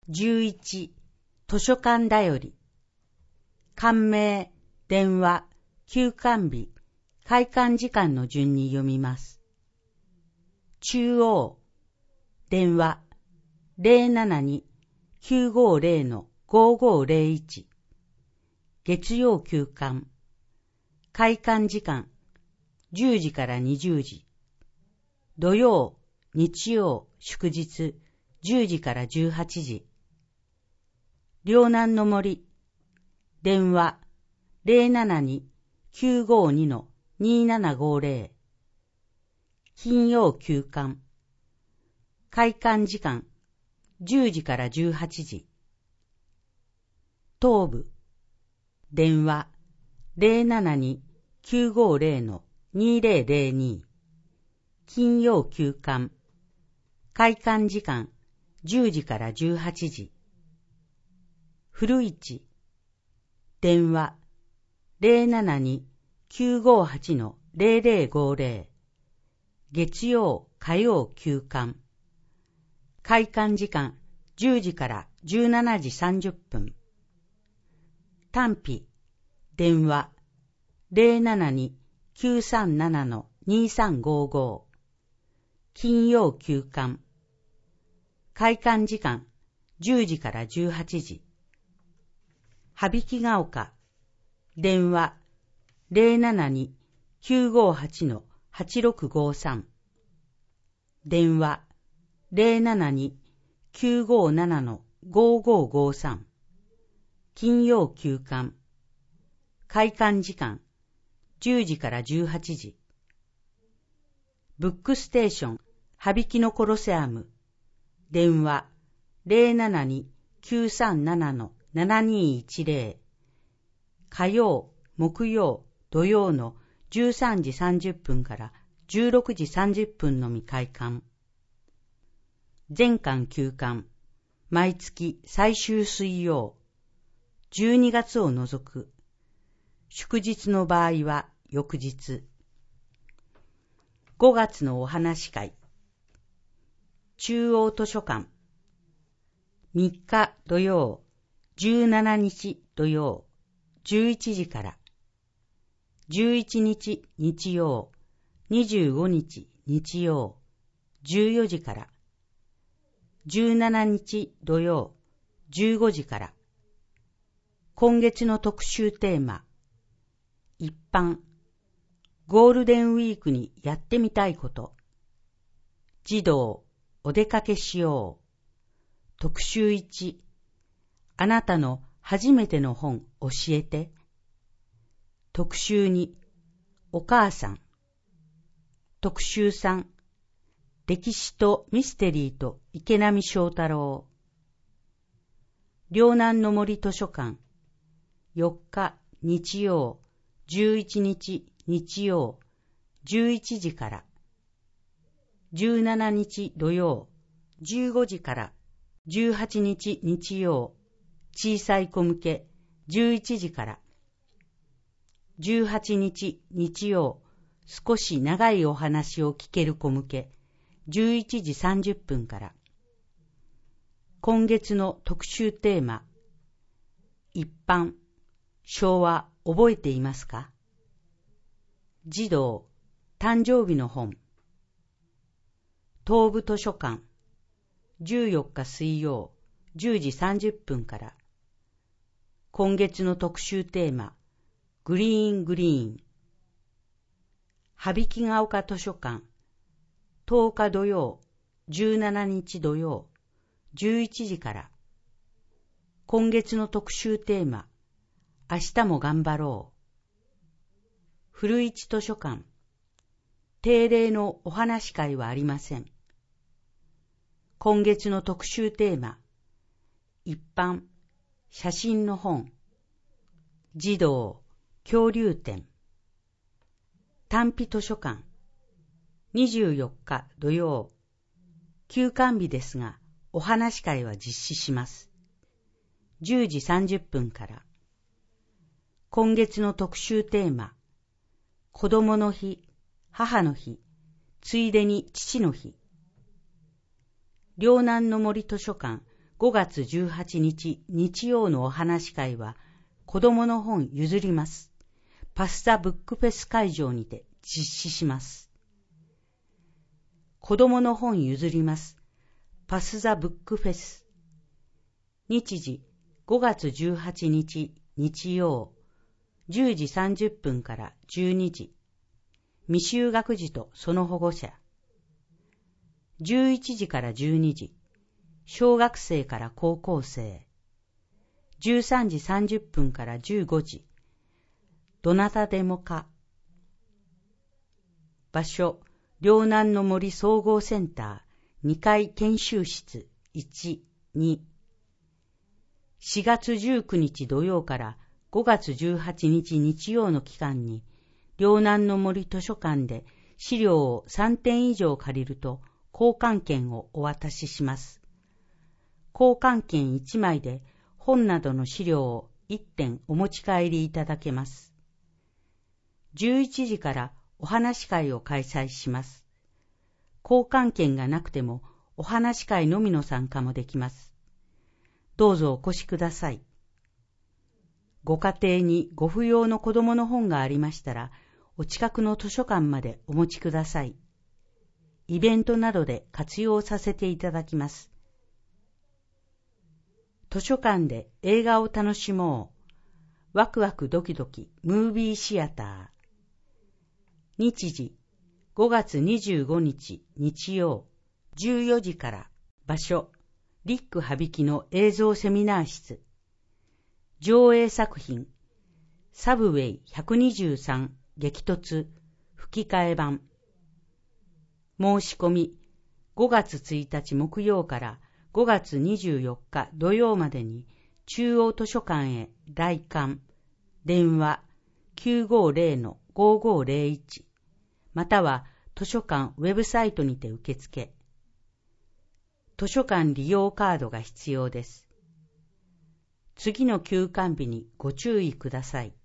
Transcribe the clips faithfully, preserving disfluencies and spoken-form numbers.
じゅういち、図書館だより。館名、電話、休館日、開館時間の順に読みます。中央、電話、ゼロななに きゅうごゼロ ごごゼロいち。月曜休館。開館時間、じゅうじからにじゅうじ。土曜、日曜、祝日、じゅうじからじゅうはちじ。両南の森。電話、ゼロななに きゅうごに にななごゼロ。金曜休館。開館時間、じゅうじからじゅうはちじ。東部。電話、ゼロななに きゅうごゼロ にゼロゼロに。金曜休館。開館時間、じゅうじからじゅうはちじ。古市。電話、ゼロななに きゅうごはち ゼロゼロごゼロ。月曜、火曜休館。開館時間、じゅうじからじゅうしちじさんじゅっぷん。単費、電話、ゼロななに きゅうさんなな にさんごご。金曜休館。開館時間、じゅうじからじゅうはちじ。羽曳が丘。電話、ゼロななに きゅうごはち はちろくごさん。電話、ゼロななに きゅうごなな ごごごさん。金曜休館。開館時間、じゅうじからじゅうはちじ。ブックステーション、羽曳のコロセアム。電話、ゼロななに きゅうさんなな ななにいちゼロ。火曜、木曜、土曜のじゅうさんじさんじゅっぷんからじゅうろくじさんじゅっぷんのみ開館。全館休館。毎月最終水曜。じゅうにがつを除く。祝日の場合は翌日。ごがつのお話会。中央図書館。みっか土曜、じゅうしちにち土曜、じゅういちじから。じゅういちにち日曜、にじゅうごにち日曜、じゅうよじから。じゅうしちにち土曜、じゅうごじから。今月の特集テーマ。一般。ゴールデンウィークにやってみたいこと。児童、お出かけしよう。特集いち。あなたの初めての本教えて。特集に、お母さん。特集さん、歴史とミステリーと池波正太郎。両南の森図書館。よっか日曜、じゅういちにち日曜、じゅういちじから。じゅうしちにち土曜、じゅうごじから。じゅうはちにち日曜、小さい子向け、じゅういちじから。じゅうはちにち日曜、少し長いお話を聞ける子向け、じゅういちじさんじゅっぷんから。今月の特集テーマ。一般、昭和覚えていますか？児童、誕生日の本。東部図書館。じゅうよっか水曜、じゅうじさんじゅっぷんから。今月の特集テーマ、グリーングリーン。羽曳が丘図書館。とおか土曜、じゅうしちにち土曜、じゅういちじから。今月の特集テーマ、明日も頑張ろう。古市図書館。定例のお話会はありません。今月の特集テーマ、一般、写真の本。児童、恐竜展。単費図書館。にじゅうよっか土曜。休館日ですが、お話会は実施します。じゅうじさんじゅっぷんから。今月の特集テーマ。子供の日、母の日、ついでに父の日。両南の森図書館ごがつじゅうはちにち日曜のお話会は、子供の本譲ります。パスザブックフェス会場にて実施します。子供の本譲ります。パスザブックフェス。日時ごがつじゅうはちにち日曜、じゅうじさんじゅっぷんからじゅうにじ。未就学児とその保護者。じゅういちじからじゅうにじ。小学生から高校生。じゅうさんじさんじゅっぷんからじゅうごじ。どなたでもか。場所、両南の森総合センターにかい研修室いち、に。しがつじゅうくにち土曜からごがつじゅうはちにち日曜の期間に、両南の森図書館で資料をさんてん以上借りると交換券をお渡しします。交換券いちまいで本などの資料をいってんお持ち帰りいただけます。じゅういちじからお話会を開催します。交換券がなくてもお話会のみの参加もできます。どうぞお越しください。ご家庭にご不要の子供の本がありましたら、お近くの図書館までお持ちください。イベントなどで活用させていただきます。図書館で映画を楽しもう。ワクワクドキドキムービーシアター。日時ごがつにじゅうごにち日曜じゅうよじから。場所リック羽曳の映像セミナー室。上映作品サブウェイひゃくにじゅうさん激突吹き替え版。申し込みごがつついたち木曜からごがつにじゅうよっか土曜までに中央図書館へ来館。電話 きゅうごゼロ ごごゼロいち または図書館ウェブサイトにて受付。図書館利用カードが必要です。次の休館日にご注意ください。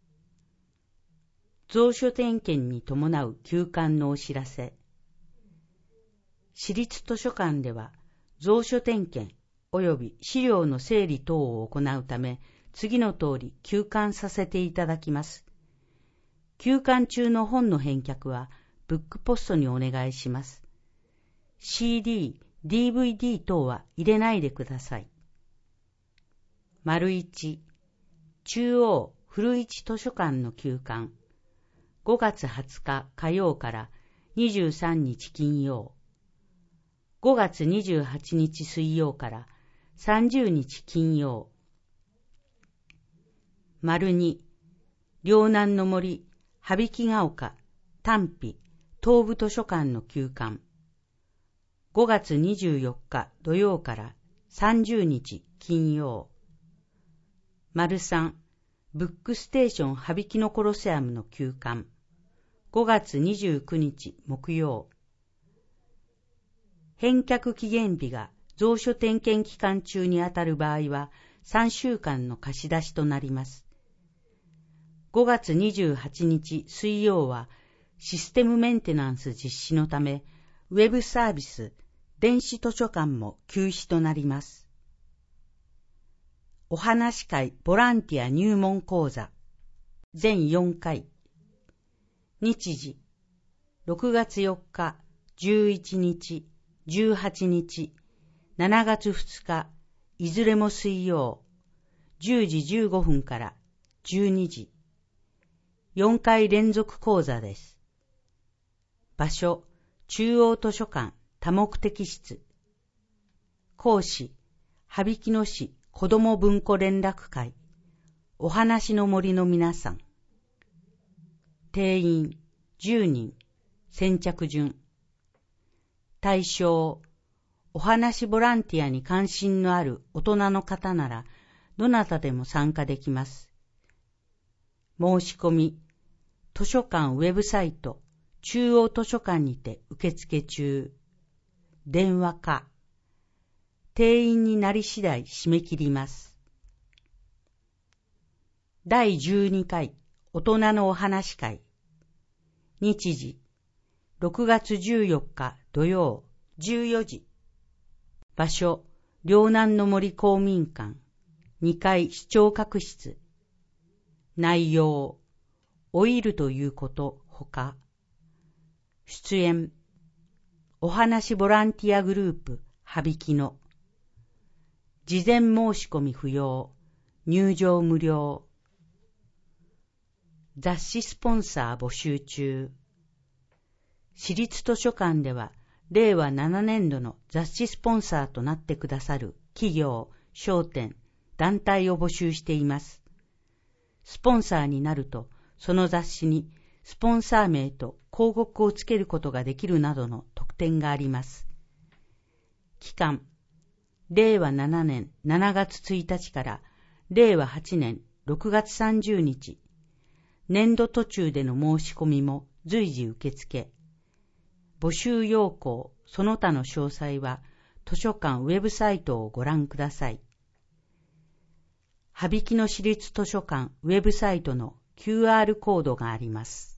蔵書点検に伴う休館のお知らせ。私立図書館では蔵書点検及び資料の整理等を行うため、次の通り休館させていただきます。休館中の本の返却はブックポストにお願いします。シーディー、ディーブイディー 等は入れないでください。丸一、中央古市図書館の休館。ごがつはつか火曜からにじゅうさんにち金曜。ごがつにじゅうはちにち水曜からさんじゅうにち金曜。丸二、両南の森羽曳ヶ丘丹比東部図書館の休館。ごがつにじゅうよっか土曜からさんじゅうにち金曜。丸三、ブックステーション羽曳野コロセアムの休館。ごがつにじゅうくにち木曜。返却期限日が蔵書点検期間中にあたる場合はさんしゅうかんの貸し出しとなります。ごがつにじゅうはちにち水曜はシステムメンテナンス実施のため、ウェブサービス、電子図書館も休止となります。お話会ボランティア入門講座全よんかい。日時ろくがつよっか、じゅういちにち、じゅうはちにち、しちがつふつか、いずれも水曜、じゅうじじゅうごふんからじゅうにじ。よんかい連続講座です。場所、中央図書館多目的室。講師、羽曳野市子ども文庫連絡会、お話の森の皆さん。定員じゅうにん、先着順。対象、お話ボランティアに関心のある大人の方なら、どなたでも参加できます。申し込み、図書館ウェブサイト、中央図書館にて受付中。電話か。定員になり次第締め切ります。だいじゅうにかい大人のお話会。日時ろくがつじゅうよっか土曜じゅうよじ。場所両南の森公民館にかい視聴覚室。内容、老いるということほか。出演、お話ボランティアグループ、はびきの。事前申し込み不要、入場無料。雑誌スポンサー募集中。私立図書館では、れいわななねんどの雑誌スポンサーとなってくださる企業、商店、団体を募集しています。スポンサーになると、その雑誌にスポンサー名と広告をつけることができるなどの特典があります。期間、れいわななねんしちがつついたちかられいわはちねんろくがつさんじゅうにち。年度途中での申し込みも随時受付。募集要項、その他の詳細は図書館ウェブサイトをご覧ください。羽曳野市立図書館ウェブサイトの キューアール コードがあります。